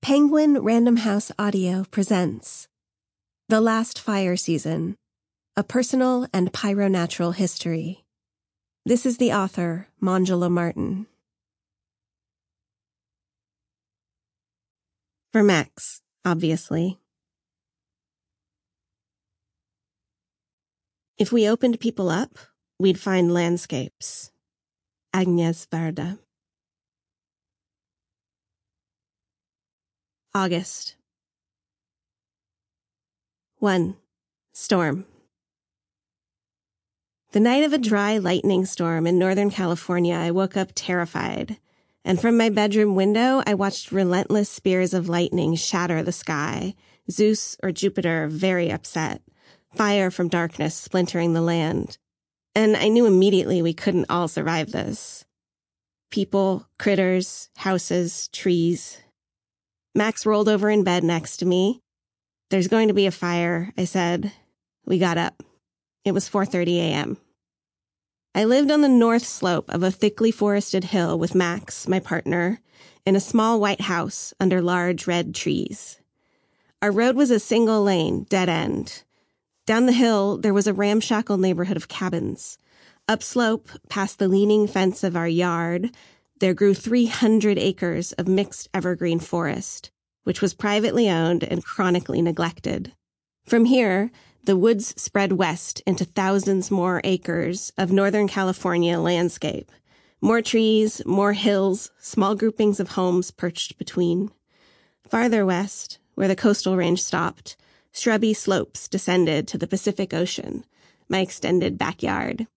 Penguin Random House Audio presents The Last Fire Season, A Personal and Pyronatural History. This is the author, Manjula Martin. For Max, obviously. If we opened people up, we'd find landscapes. Agnes Varda. August. 1. Storm. The night of a dry lightning storm in Northern California, I woke up terrified, and from my bedroom window, I watched relentless spears of lightning shatter the sky, Zeus or Jupiter very upset, fire from darkness splintering the land. And I knew immediately we couldn't all survive this. People, critters, houses, trees. Max rolled over in bed next to me. "There's going to be a fire," I said. We got up. It was 4:30 a.m. I lived on the north slope of a thickly forested hill with Max, my partner, in a small white house under large red trees. Our road was a single lane, dead end. Down the hill, there was a ramshackle neighborhood of cabins. Upslope, past the leaning fence of our yard, there grew 300 acres of mixed evergreen forest, which was privately owned and chronically neglected. From here, the woods spread west into thousands more acres of Northern California landscape. More trees, more hills, small groupings of homes perched between. Farther west, where the coastal range stopped, shrubby slopes descended to the Pacific Ocean, my extended backyard.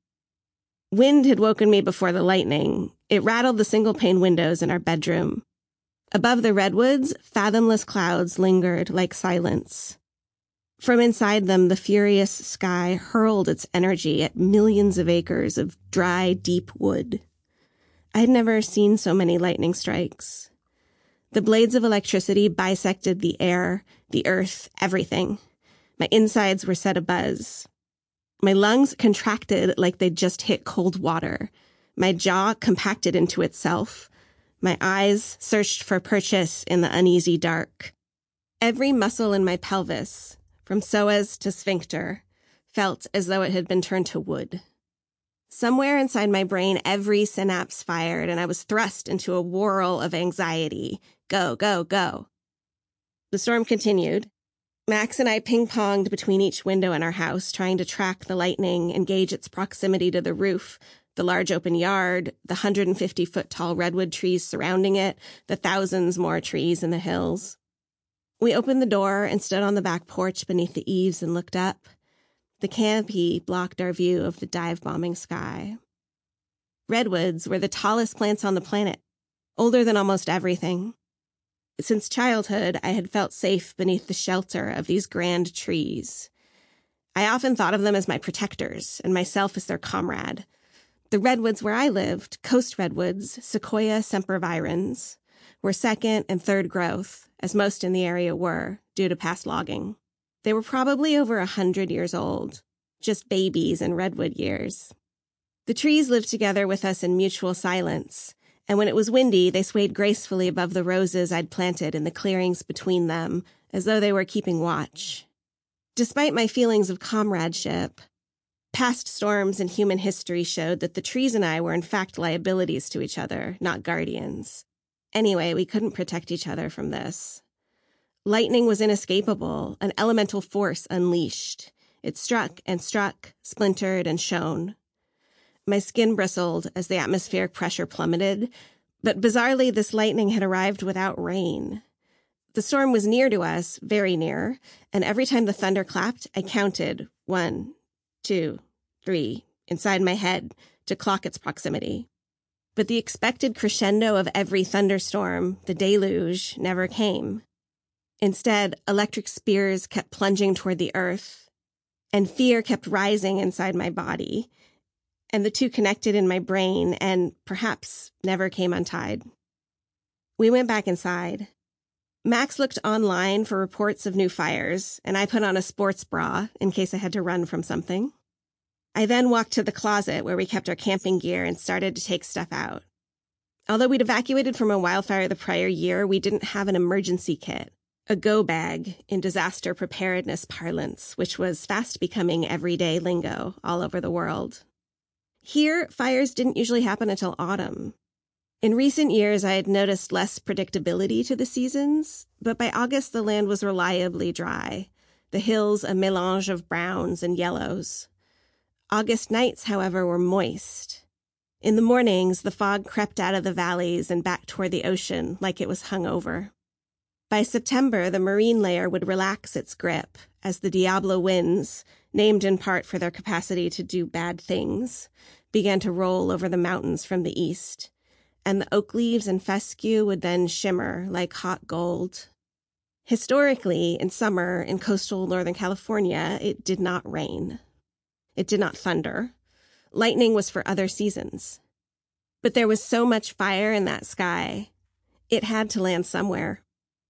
Wind had woken me before the lightning. It rattled the single-pane windows in our bedroom. Above the redwoods, fathomless clouds lingered like silence. From inside them, the furious sky hurled its energy at millions of acres of dry, deep wood. I had never seen so many lightning strikes. The blades of electricity bisected the air, the earth, everything. My insides were set abuzz. My lungs contracted like they'd just hit cold water. My jaw compacted into itself. My eyes searched for purchase in the uneasy dark. Every muscle in my pelvis, from psoas to sphincter, felt as though it had been turned to wood. Somewhere inside my brain, every synapse fired, and I was thrust into a whirl of anxiety. Go, go, go. The storm continued. Max and I ping-ponged between each window in our house, trying to track the lightning and gauge its proximity to the roof, the large open yard, the 150-foot-tall redwood trees surrounding it, the thousands more trees in the hills. We opened the door and stood on the back porch beneath the eaves and looked up. The canopy blocked our view of the dive-bombing sky. Redwoods were the tallest plants on the planet, older than almost everything. Since childhood, I had felt safe beneath the shelter of these grand trees. I often thought of them as my protectors and myself as their comrade. The redwoods where I lived, coast redwoods, Sequoia sempervirens, were second and third growth, as most in the area were, due to past logging. They were probably over 100 years old, just babies in redwood years. The trees lived together with us in mutual silence, and when it was windy, they swayed gracefully above the roses I'd planted in the clearings between them, as though they were keeping watch. Despite my feelings of comradeship, past storms in human history showed that the trees and I were in fact liabilities to each other, not guardians. Anyway, we couldn't protect each other from this. Lightning was inescapable, an elemental force unleashed. It struck and struck, splintered and shone. My skin bristled as the atmospheric pressure plummeted, but bizarrely this lightning had arrived without rain. The storm was near to us, very near, and every time the thunder clapped, I counted 1, 2, 3 inside my head to clock its proximity. But the expected crescendo of every thunderstorm, the deluge, never came. Instead, electric spears kept plunging toward the earth, and fear kept rising inside my body, and the two connected in my brain and perhaps never came untied. We went back inside. Max looked online for reports of new fires, and I put on a sports bra in case I had to run from something. I then walked to the closet where we kept our camping gear and started to take stuff out. Although we'd evacuated from a wildfire the prior year, we didn't have an emergency kit, a go bag in disaster preparedness parlance, which was fast becoming everyday lingo all over the world. Here, fires didn't usually happen until autumn. In recent years, I had noticed less predictability to the seasons, but by August the land was reliably dry, the hills a melange of browns and yellows. August nights, however, were moist. In the mornings, the fog crept out of the valleys and back toward the ocean like it was hung over. By September, the marine layer would relax its grip as the Diablo winds, named in part for their capacity to do bad things, began to roll over the mountains from the east, and the oak leaves and fescue would then shimmer like hot gold. Historically, in summer in coastal Northern California, it did not rain. It did not thunder. Lightning was for other seasons. But there was so much fire in that sky, it had to land somewhere.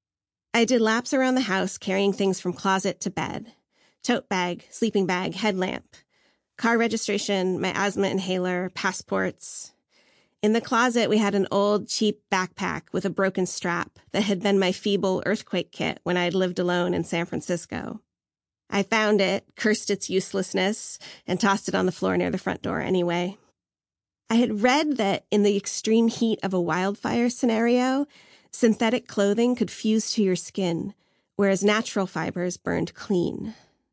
I did laps around the house carrying things from closet to bed. Tote bag, sleeping bag, headlamp, car registration, my asthma inhaler, passports. In the closet, we had an old, cheap backpack with a broken strap that had been my feeble earthquake kit when I had lived alone in San Francisco. I found it, cursed its uselessness, and tossed it on the floor near the front door anyway. I had read that in the extreme heat of a wildfire scenario, synthetic clothing could fuse to your skin, whereas natural fibers burned clean.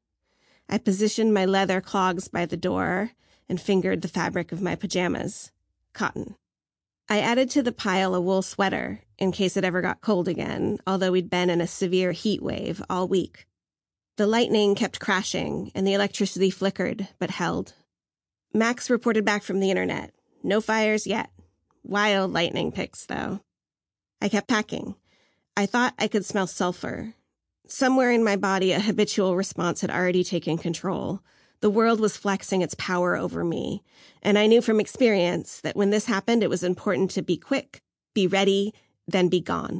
I positioned my leather clogs by the door and fingered the fabric of my pajamas. Cotton. I added to the pile a wool sweater in case it ever got cold again, although we'd been in a severe heat wave all week. The lightning kept crashing, and the electricity flickered, but held. Max reported back from the internet. No fires yet. Wild lightning pics, though. I kept packing. I thought I could smell sulfur. Somewhere in my body, a habitual response had already taken control. The world was flexing its power over me, and I knew from experience that when this happened, it was important to be quick, be ready, then be gone.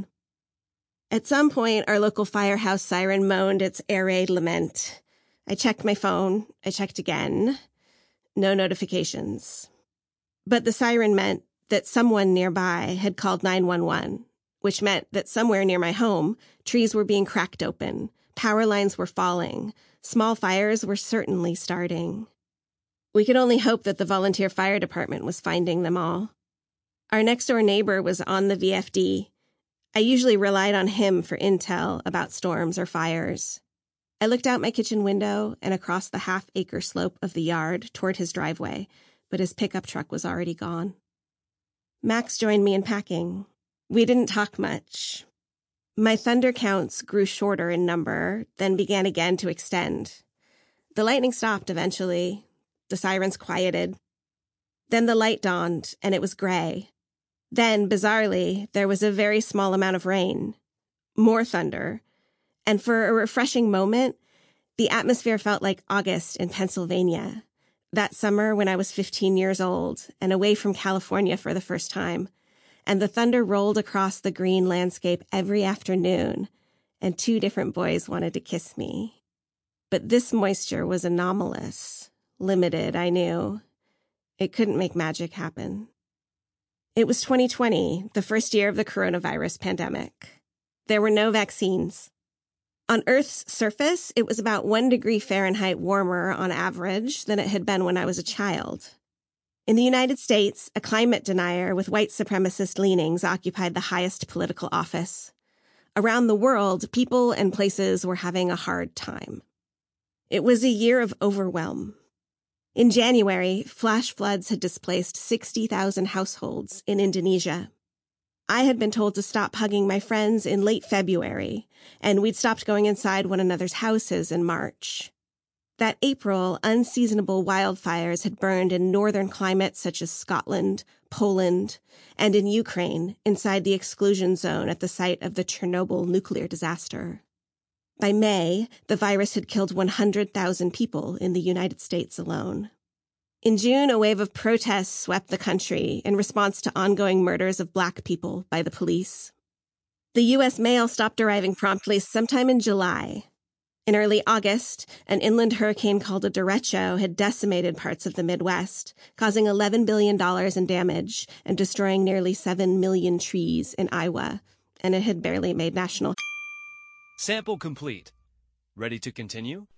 At some point, our local firehouse siren moaned its air raid lament. I checked my phone. I checked again. No notifications. But the siren meant that someone nearby had called 911, which meant that somewhere near my home, trees were being cracked open, power lines were falling, small fires were certainly starting. We could only hope that the volunteer fire department was finding them all. Our next-door neighbor was on the VFD. I usually relied on him for intel about storms or fires. I looked out my kitchen window and across the half-acre slope of the yard toward his driveway, but his pickup truck was already gone. Max joined me in packing. We didn't talk much. My thunder counts grew shorter in number, then began again to extend. The lightning stopped eventually. The sirens quieted. Then the light dawned, and it was gray. Then, bizarrely, there was a very small amount of rain. More thunder. And for a refreshing moment, the atmosphere felt like August in Pennsylvania. That summer when I was 15 years old and away from California for the first time. And the thunder rolled across the green landscape every afternoon, and 2 different boys wanted to kiss me. But this moisture was anomalous, limited, I knew. It couldn't make magic happen. It was 2020, the first year of the coronavirus pandemic. There were no vaccines. On Earth's surface, it was about 1 degree Fahrenheit warmer on average than it had been when I was a child. In the United States, a climate denier with white supremacist leanings occupied the highest political office. Around the world, people and places were having a hard time. It was a year of overwhelm. In January, flash floods had displaced 60,000 households in Indonesia. I had been told to stop hugging my friends in late February, and we'd stopped going inside one another's houses in March. That April, unseasonable wildfires had burned in northern climates such as Scotland, Poland, and in Ukraine, inside the exclusion zone at the site of the Chernobyl nuclear disaster. By May, the virus had killed 100,000 people in the United States alone. In June, a wave of protests swept the country in response to ongoing murders of Black people by the police. The U.S. mail stopped arriving promptly sometime in July. In early August, an inland hurricane called a derecho had decimated parts of the Midwest, causing $11 billion in damage and destroying nearly 7 million trees in Iowa, and it had barely made national. Sample complete. Ready to continue?